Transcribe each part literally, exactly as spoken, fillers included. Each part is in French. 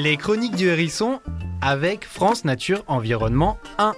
Les chroniques du hérisson avec France Nature Environnement un.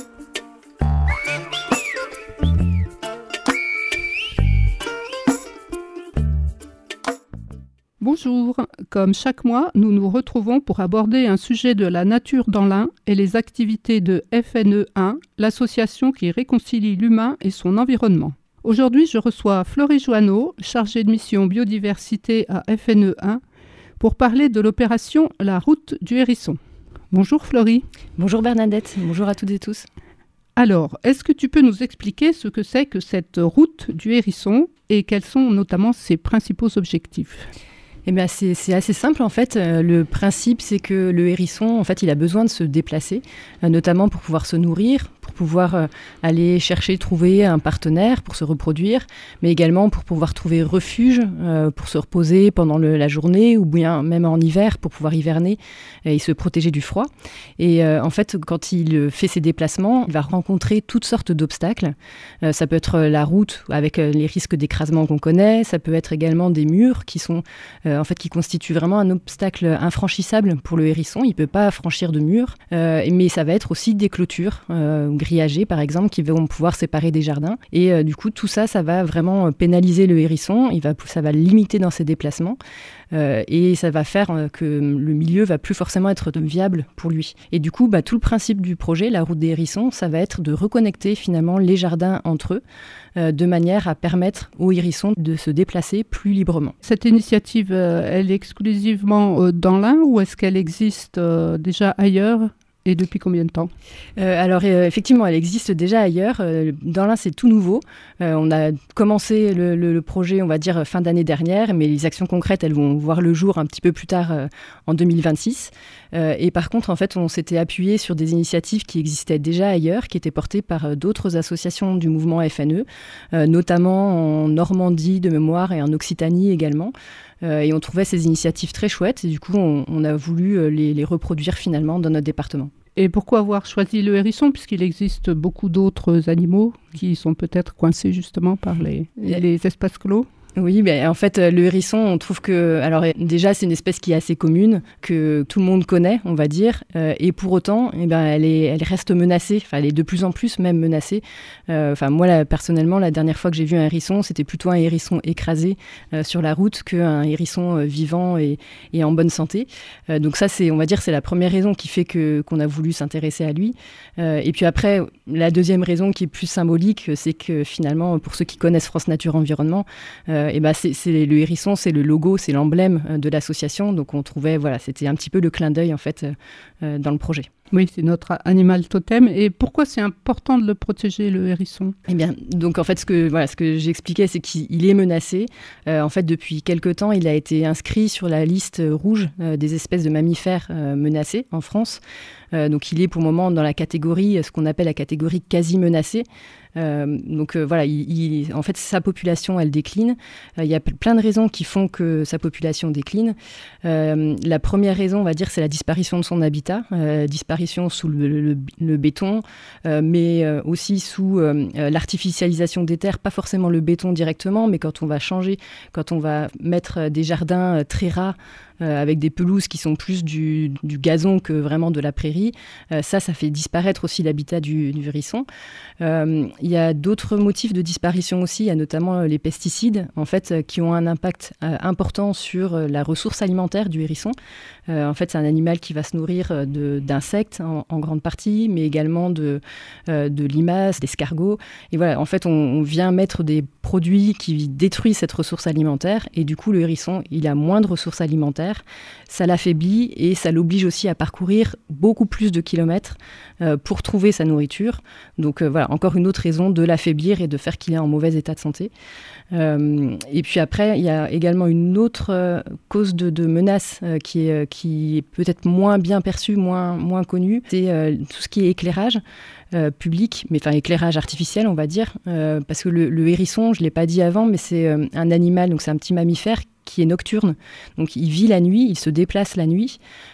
Bonjour, comme chaque mois, nous nous retrouvons pour aborder un sujet de la nature dans l'Ain et les activités de F N E un, l'association qui réconcilie l'humain et son environnement. Aujourd'hui, je reçois Florie Joanneau, chargée de mission biodiversité à F N E un, pour parler de l'opération La Route du Hérisson. Bonjour Florie. Bonjour Bernadette, bonjour à toutes et tous. Alors, est-ce que tu peux nous expliquer ce que c'est que cette route du Hérisson et quels sont notamment ses principaux objectifs ? Eh bien, c'est, c'est assez simple en fait. Euh, le principe, c'est que le hérisson, en fait, il a besoin de se déplacer, euh, notamment pour pouvoir se nourrir, pour pouvoir euh, aller chercher, trouver un partenaire pour se reproduire, mais également pour pouvoir trouver refuge, euh, pour se reposer pendant le, la journée ou bien même en hiver pour pouvoir hiverner et se protéger du froid. Et euh, en fait, quand il fait ses déplacements, il va rencontrer toutes sortes d'obstacles. Euh, ça peut être la route avec euh, les risques d'écrasement qu'on connaît, ça peut être également des murs qui sont euh, en fait qui constituent vraiment un obstacle infranchissable pour le hérisson. Il ne peut pas franchir de murs, euh, mais ça va être aussi des clôtures euh, grillagées par exemple qui vont pouvoir séparer des jardins. Et euh, du coup, tout ça, ça va vraiment pénaliser le hérisson. Il va, ça va le limiter dans ses déplacements. Euh, et ça va faire euh, que le milieu va plus forcément être viable pour lui. Et du coup, bah, tout le principe du projet, la route des hérissons, ça va être de reconnecter finalement les jardins entre eux, euh, de manière à permettre aux hérissons de se déplacer plus librement. Cette initiative, euh, elle est exclusivement euh, dans l'Ain ou est-ce qu'elle existe euh, déjà ailleurs ? Et depuis combien de temps ? euh, Alors euh, effectivement, elle existe déjà ailleurs. Euh, dans l'Ain, c'est tout nouveau. Euh, on a commencé le, le, le projet, on va dire, fin d'année dernière, mais les actions concrètes, elles vont voir le jour un petit peu plus tard, euh, en deux mille vingt-six. Euh, et par contre, en fait, on s'était appuyé sur des initiatives qui existaient déjà ailleurs, qui étaient portées par euh, d'autres associations du mouvement F N E, euh, notamment en Normandie de mémoire et en Occitanie également. Euh, et on trouvait ces initiatives très chouettes. Et du coup, on, on a voulu les, les reproduire finalement dans notre département. Et pourquoi avoir choisi le hérisson, puisqu'il existe beaucoup d'autres animaux qui sont peut-être coincés justement par les, les espaces clos ? Oui, ben, en fait, le hérisson, on trouve que... Alors déjà, c'est une espèce qui est assez commune, que tout le monde connaît, on va dire. Euh, et pour autant, eh ben, elle, est, elle reste menacée. Enfin, elle est de plus en plus même menacée. Euh, enfin, moi, là, personnellement, la dernière fois que j'ai vu un hérisson, c'était plutôt un hérisson écrasé euh, sur la route qu'un hérisson euh, vivant et, et en bonne santé. Euh, donc ça, c'est, on va dire, c'est la première raison qui fait que, qu'on a voulu s'intéresser à lui. Euh, et puis après, la deuxième raison qui est plus symbolique, c'est que finalement, pour ceux qui connaissent France Nature Environnement, euh, et ben c'est, c'est le hérisson, c'est le logo, c'est l'emblème de l'association. Donc on trouvait, voilà, c'était un petit peu le clin d'œil en fait euh, dans le projet. Oui, c'est notre animal totem. Et pourquoi c'est important de le protéger, le hérisson ? Eh bien, donc en fait, ce que, voilà, ce que j'expliquais, c'est qu'il est menacé. Euh, en fait, depuis quelque temps, il a été inscrit sur la liste rouge euh, des espèces de mammifères euh, menacées en France. Euh, donc il est pour le moment dans la catégorie, ce qu'on appelle la catégorie quasi menacée. Euh, donc euh, voilà, il, il, en fait, sa population, elle décline. Euh, il y a plein de raisons qui font que sa population décline. Euh, la première raison, on va dire, c'est la disparition de son habitat, euh, disparition sous le, le, le béton, euh, mais euh, aussi sous euh, l'artificialisation des terres, pas forcément le béton directement, mais quand on va changer, quand on va mettre des jardins très ras, Euh, avec des pelouses qui sont plus du, du gazon que vraiment de la prairie. Euh, ça, ça fait disparaître aussi l'habitat du, du hérisson. Euh, il y a d'autres motifs de disparition aussi. Il y a notamment euh, les pesticides, en fait, euh, qui ont un impact euh, important sur euh, la ressource alimentaire du hérisson. Euh, en fait, c'est un animal qui va se nourrir de, d'insectes en, en grande partie, mais également de, euh, de limaces, d'escargots. Et voilà, en fait, on, on vient mettre des produits qui détruisent cette ressource alimentaire. Et du coup, le hérisson, il a moins de ressources alimentaires. Ça l'affaiblit et ça l'oblige aussi à parcourir beaucoup plus de kilomètres euh, pour trouver sa nourriture. Donc euh, voilà, encore une autre raison de l'affaiblir et de faire qu'il est en mauvais état de santé. Euh, et puis après, il y a également une autre euh, cause de, de menace euh, qui, est, qui est peut-être moins bien perçue, moins, moins connue. C'est euh, tout ce qui est éclairage. Euh, public, mais enfin éclairage artificiel, on va dire, euh, parce que le, le hérisson, je ne l'ai pas dit avant, mais c'est euh, un animal, donc c'est un petit mammifère qui est nocturne. Donc il vit la nuit, il se déplace la nuit.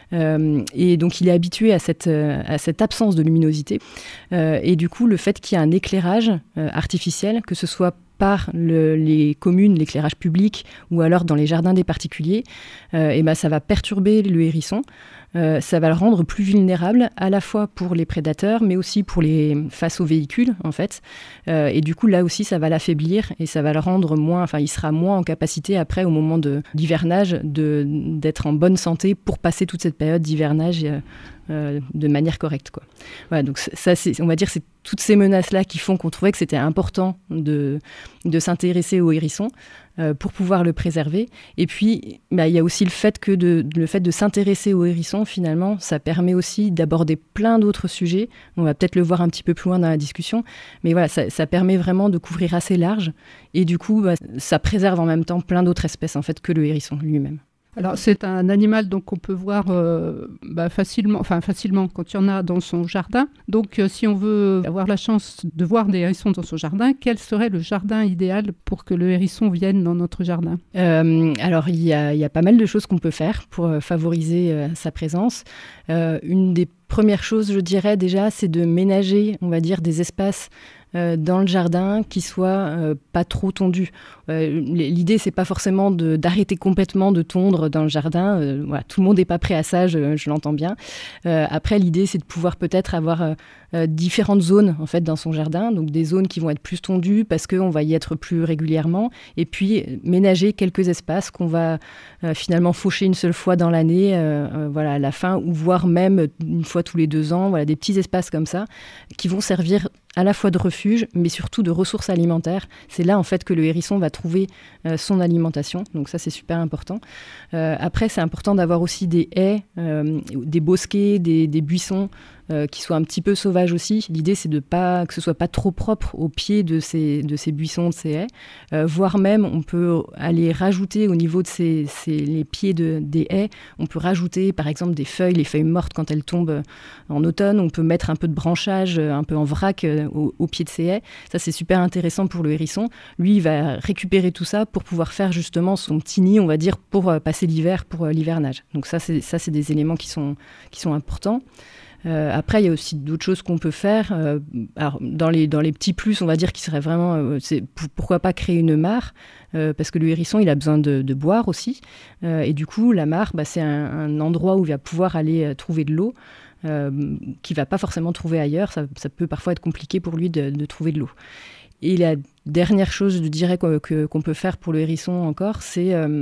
Euh, et donc, il est habitué à cette, à cette absence de luminosité. Euh, et du coup, le fait qu'il y ait un éclairage euh, artificiel, que ce soit par le, les communes, l'éclairage public, ou alors dans les jardins des particuliers, euh, et ben ça va perturber le hérisson. Euh, ça va le rendre plus vulnérable, à la fois pour les prédateurs, mais aussi pour les, face aux véhicules, en fait. Euh, et du coup, là aussi, ça va l'affaiblir et ça va le rendre moins... Enfin, il sera moins en capacité, après, au moment de l'hivernage, de, d'être en bonne santé pour passer toute cette période d'hivernage euh, euh, de manière correcte, quoi. Voilà, donc ça, c'est, on va dire, c'est toutes ces menaces-là qui font qu'on trouvait que c'était important de, de s'intéresser au hérisson euh, pour pouvoir le préserver. Et puis, bah, il y a aussi le fait que de, le fait de s'intéresser au hérisson, finalement, ça permet aussi d'aborder plein d'autres sujets. On va peut-être le voir un petit peu plus loin dans la discussion. Mais voilà, ça, ça permet vraiment de couvrir assez large. Et du coup, bah, ça préserve en même temps plein d'autres espèces, en fait, que le hérisson lui-même. Alors, c'est un animal donc, qu'on peut voir euh, bah, facilement, enfin, facilement quand il y en a dans son jardin. Donc, euh, si on veut avoir la chance de voir des hérissons dans son jardin, quel serait le jardin idéal pour que le hérisson vienne dans notre jardin ? euh, Alors, il y a, il y a pas mal de choses qu'on peut faire pour euh, favoriser euh, sa présence. Euh, une des premières choses, je dirais déjà, c'est de ménager, on va dire, des espaces Euh, dans le jardin qui soit euh, pas trop tondu. Euh, l'idée, c'est pas forcément de, d'arrêter complètement de tondre dans le jardin. Euh, voilà, tout le monde n'est pas prêt à ça, je, je l'entends bien. Euh, après, l'idée, c'est de pouvoir peut-être avoir euh, euh, différentes zones en fait dans son jardin, donc des zones qui vont être plus tondues parce qu'on va y être plus régulièrement, et puis ménager quelques espaces qu'on va euh, finalement faucher une seule fois dans l'année, euh, euh, voilà, à la fin, ou voire même une fois tous les deux ans. Voilà, des petits espaces comme ça qui vont servir à la fois de refuge, mais surtout de ressources alimentaires. C'est là, en fait, que le hérisson va trouver euh, son alimentation. Donc ça, c'est super important. Euh, après, c'est important d'avoir aussi des haies, euh, des bosquets, des, des buissons euh, qui soient un petit peu sauvages aussi. L'idée, c'est de pas, que ce soit pas trop propre au pied de ces, de ces buissons, de ces haies. Euh, voire même, on peut aller rajouter au niveau de ces, ces, les pieds de, des haies, on peut rajouter, par exemple, des feuilles, les feuilles mortes quand elles tombent en automne. On peut mettre un peu de branchage, un peu en vrac, Au, au pied de ces haies. Ça, c'est super intéressant pour le hérisson. Lui, il va récupérer tout ça pour pouvoir faire justement son petit nid, on va dire, pour euh, passer l'hiver, pour euh, l'hivernage. Donc ça, c'est, ça, c'est des éléments qui sont, qui sont importants. Euh, après, il y a aussi d'autres choses qu'on peut faire. Euh, alors, dans les, dans les petits plus, on va dire, qui seraient vraiment... Euh, c'est, pour, pourquoi pas créer une mare euh, parce que le hérisson, il a besoin de, de boire aussi. Euh, et du coup, la mare, bah, c'est un, un endroit où il va pouvoir aller euh, trouver de l'eau. Euh, qu'il ne va pas forcément trouver ailleurs. Ça, ça peut parfois être compliqué pour lui de, de trouver de l'eau. Et la dernière chose, je dirais, que, que, qu'on peut faire pour le hérisson encore, c'est euh,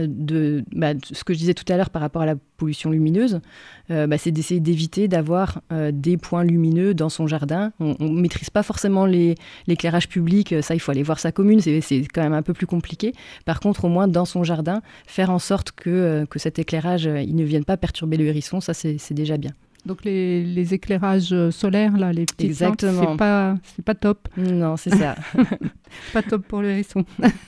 de, bah, ce que je disais tout à l'heure par rapport à la pollution lumineuse, euh, bah, c'est d'essayer d'éviter d'avoir euh, des points lumineux dans son jardin. On ne maîtrise pas forcément les, l'éclairage public, ça, il faut aller voir sa commune, c'est, c'est quand même un peu plus compliqué. Par contre, au moins, dans son jardin, faire en sorte que, euh, que cet éclairage, euh, il ne vienne pas perturber le hérisson, ça, c'est, c'est déjà bien. Donc les, les éclairages solaires, là, les petites lampes, c'est pas, c'est pas top. Non, c'est ça. Pas top pour le hérisson.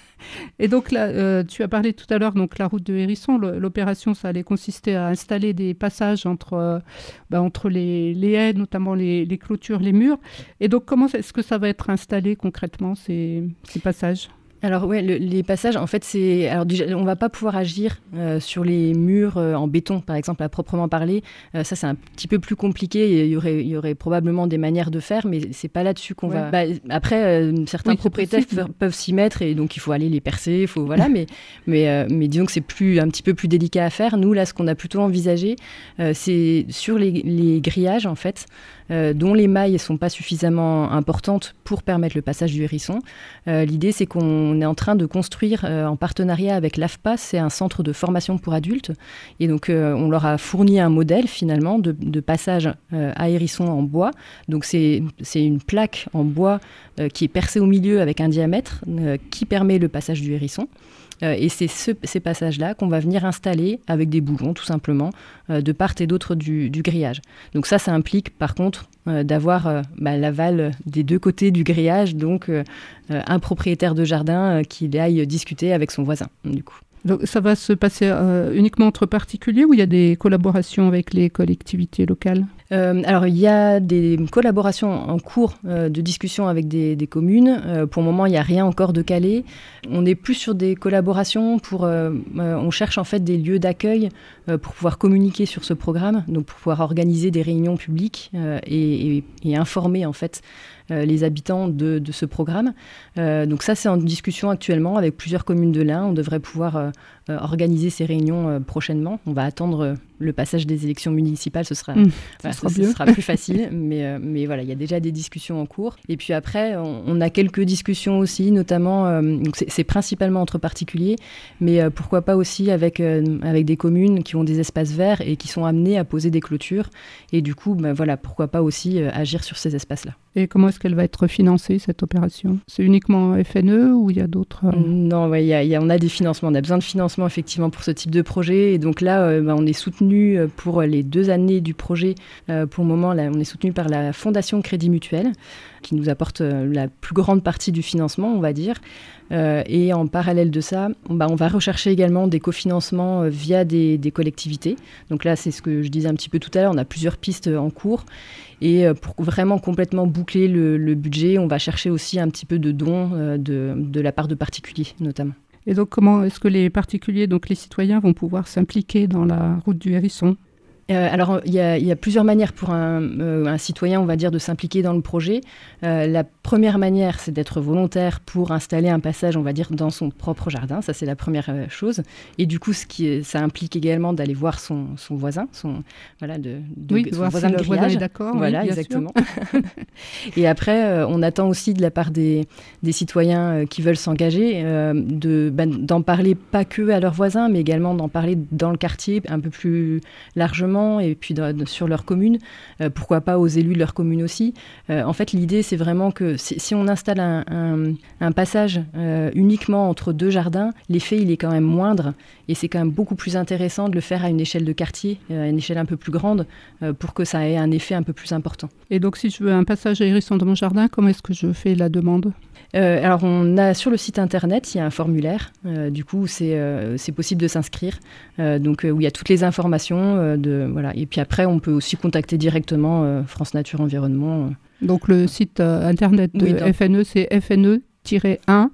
Et donc là, euh, tu as parlé tout à l'heure, donc la route de hérisson, l'opération, ça allait consister à installer des passages entre, euh, bah, entre les, les haies, notamment les, les clôtures, les murs. Et donc comment est-ce que ça va être installé concrètement, ces, ces passages ? Alors ouais, le, les passages, en fait, c'est... Alors déjà, on ne va pas pouvoir agir euh, sur les murs euh, en béton, par exemple, à proprement parler. Euh, ça, c'est un petit peu plus compliqué. Il y aurait, il y aurait probablement des manières de faire, mais ce n'est pas là-dessus qu'on ouais. va... Bah, après, euh, certains oui, propriétaires peuvent, peuvent s'y mettre, et donc il faut aller les percer, il faut... Voilà, mais, mais, euh, mais disons que c'est plus, un petit peu plus délicat à faire. Nous, là, ce qu'on a plutôt envisagé, euh, c'est sur les, les grillages, en fait, Euh, dont les mailles ne sont pas suffisamment importantes pour permettre le passage du hérisson. Euh, l'idée, c'est qu'on est en train de construire, euh, en partenariat avec l'A F P A, c'est un centre de formation pour adultes. Et donc, euh, on leur a fourni un modèle, finalement, de, de passage euh, à hérisson en bois. Donc, c'est, c'est une plaque en bois euh, qui est percée au milieu avec un diamètre euh, qui permet le passage du hérisson. Euh, et c'est ce, ces passages-là qu'on va venir installer avec des boulons, tout simplement, euh, de part et d'autre du, du grillage. Donc ça, ça implique, par contre, euh, d'avoir euh, bah, l'aval des deux côtés du grillage, donc euh, un propriétaire de jardin euh, qui aille discuter avec son voisin, du coup. Donc, ça va se passer euh, uniquement entre particuliers ou il y a des collaborations avec les collectivités locales ? Euh, alors, il y a des collaborations en cours euh, de discussion avec des, des communes. Euh, pour le moment, il n'y a rien encore de calé. On est plus sur des collaborations pour... Euh, euh, on cherche en fait des lieux d'accueil euh, pour pouvoir communiquer sur ce programme, donc pour pouvoir organiser des réunions publiques euh, et, et, et informer en fait euh, les habitants de, de ce programme. Euh, donc ça, c'est en discussion actuellement avec plusieurs communes de l'Ain. On devrait pouvoir euh, euh, organiser ces réunions euh, prochainement. On va attendre euh, le passage des élections municipales. Ce sera, mmh, voilà, sera, ce, ce sera plus facile. mais, euh, mais voilà, il y a déjà des discussions en cours. Et puis après, on, on a quelques discussions aussi, notamment, euh, donc c'est, c'est principalement entre particuliers, mais euh, pourquoi pas aussi avec, euh, avec des communes qui ont des espaces verts et qui sont amenées à poser des clôtures. Et du coup, ben, voilà, pourquoi pas aussi euh, agir sur ces espaces-là. Et comment est-ce qu'elle va être financée, cette opération ? C'est uniquement F N E ou il y a d'autres euh... Non, ouais, y a, y a, on a des financements. On a besoin de financement effectivement pour ce type de projet. Et donc là, euh, bah, on est soutenu pour les deux années du projet. Euh, pour le moment, là, on est soutenu par la Fondation Crédit Mutuel, qui nous apporte euh, la plus grande partie du financement, on va dire. Euh, et en parallèle de ça, on, bah, on va rechercher également des cofinancements euh, via des, des collectivités. Donc là, c'est ce que je disais un petit peu tout à l'heure. On a plusieurs pistes en cours. Et euh, pour vraiment complètement boucler le, le budget, on va chercher aussi un petit peu de dons euh, de, de la part de particuliers, notamment. Et donc, comment est-ce que les particuliers, donc les citoyens, vont pouvoir s'impliquer dans la route du hérisson ? Euh, alors, il y, y a plusieurs manières pour un, euh, un citoyen, on va dire, de s'impliquer dans le projet. Euh, la première manière, c'est d'être volontaire pour installer un passage, on va dire, dans son propre jardin. Ça, c'est la première euh, chose. Et du coup, ce qui est, ça implique également d'aller voir son, son voisin, son, voilà, de, de, oui, son voir voisin si de le voisin grillage. est d'accord. Voilà, oui, exactement. Et après, euh, on attend aussi de la part des, des citoyens euh, qui veulent s'engager, euh, de, ben, d'en parler pas que à leurs voisins, mais également d'en parler dans le quartier un peu plus largement et puis de, de, sur leur commune. Euh, pourquoi pas aux élus de leur commune aussi. Euh, en fait, l'idée, c'est vraiment que si, si on installe un, un, un passage euh, uniquement entre deux jardins, l'effet, il est quand même moindre et c'est quand même beaucoup plus intéressant de le faire à une échelle de quartier, euh, à une échelle un peu plus grande, euh, pour que ça ait un effet un peu plus important. Et donc, si je veux un passage à hérisson dans mon jardin, comment est-ce que je fais la demande ? Euh, alors, on a sur le site internet, il y a un formulaire. Euh, du coup, c'est, euh, c'est possible de s'inscrire. Euh, donc, euh, où il y a toutes les informations. Euh, de, voilà. Et puis après, on peut aussi contacter directement euh, France Nature Environnement. Donc, le site euh, internet de oui, F N E, c'est f n e tiret un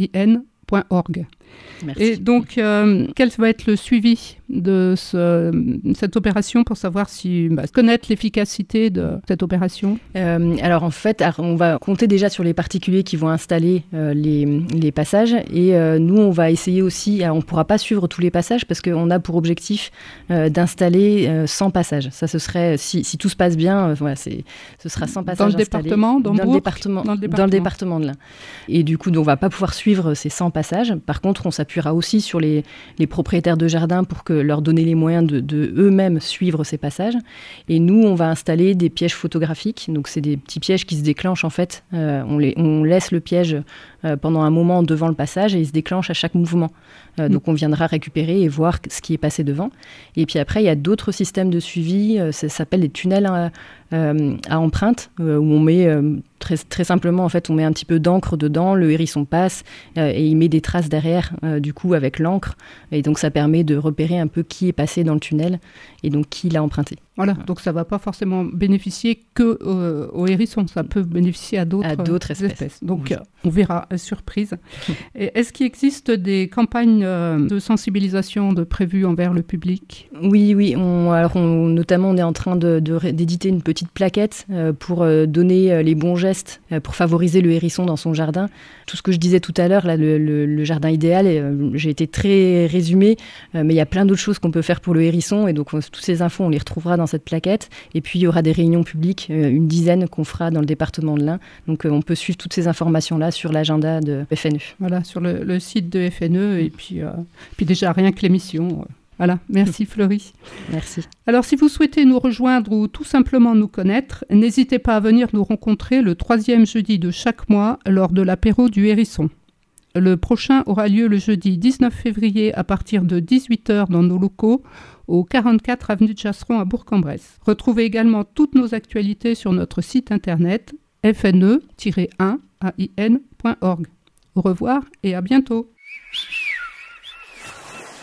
point org. Merci. Et donc, euh, quel va être le suivi de ce, cette opération pour savoir si bah, connaître l'efficacité de cette opération ? euh, Alors en fait, on va compter déjà sur les particuliers qui vont installer euh, les, les passages et euh, nous on va essayer aussi, alors, on ne pourra pas suivre tous les passages parce qu'on a pour objectif euh, d'installer euh, cent passages. Ça ce serait, si, si tout se passe bien, euh, voilà, c'est, ce sera cent passages dans le installés. Département, dans, dans, le département, dans le département dans le département de l'Ain. Et du coup, on ne va pas pouvoir suivre ces cent passages. Par contre, on s'appuiera aussi sur les, les propriétaires de jardins pour que leur donner les moyens de, de eux-mêmes suivre ces passages. Et nous, on va installer des pièges photographiques. Donc, c'est des petits pièges qui se déclenchent en fait. Euh, on, les, on laisse le piège euh, pendant un moment devant le passage et il se déclenche à chaque mouvement. Euh, mmh. Donc, on viendra récupérer et voir ce qui est passé devant. Et puis après, il y a d'autres systèmes de suivi. Euh, ça s'appelle les tunnels à, euh, à empreinte, euh, où on met euh, très, très simplement, en fait, on met un petit peu d'encre dedans, le hérisson passe euh, et il met des traces derrière, euh, du coup, avec l'encre. Et donc, ça permet de repérer un peu qui est passé dans le tunnel et donc qui l'a emprunté. Voilà, donc ça ne va pas forcément bénéficier que euh, aux hérissons, ça peut bénéficier à d'autres, à d'autres espèces. espèces. Donc oui. euh, on verra, surprise. Et est-ce qu'il existe des campagnes euh, de sensibilisation de prévues envers le public ? Oui, oui. On, alors on, notamment, on est en train de, de, d'éditer une petite plaquette euh, pour euh, donner euh, les bons gestes euh, pour favoriser le hérisson dans son jardin. Tout ce que je disais tout à l'heure, là, le, le, le jardin idéal, euh, j'ai été très résumé, euh, mais il y a plein d'autres choses qu'on peut faire pour le hérisson. Et donc, on, toutes ces infos, on les retrouvera dans cette plaquette. Et puis, il y aura des réunions publiques, euh, une dizaine qu'on fera dans le département de l'Ain. Donc, euh, on peut suivre toutes ces informations-là sur l'agenda de F N E. Voilà, sur le, le site de F N E. Et puis, euh, puis déjà, rien que l'émission. Euh, voilà, merci Fleury. Merci. Alors, si vous souhaitez nous rejoindre ou tout simplement nous connaître, n'hésitez pas à venir nous rencontrer le troisième jeudi de chaque mois lors de l'apéro du hérisson. Le prochain aura lieu le jeudi dix-neuf février à partir de dix-huit heures dans nos locaux au quarante-quatre avenue de Chasseron à Bourg-en-Bresse. Retrouvez également toutes nos actualités sur notre site internet f n e tiret un point org. Au revoir et à bientôt.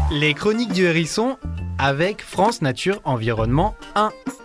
Les chroniques du hérisson avec France Nature Environnement un.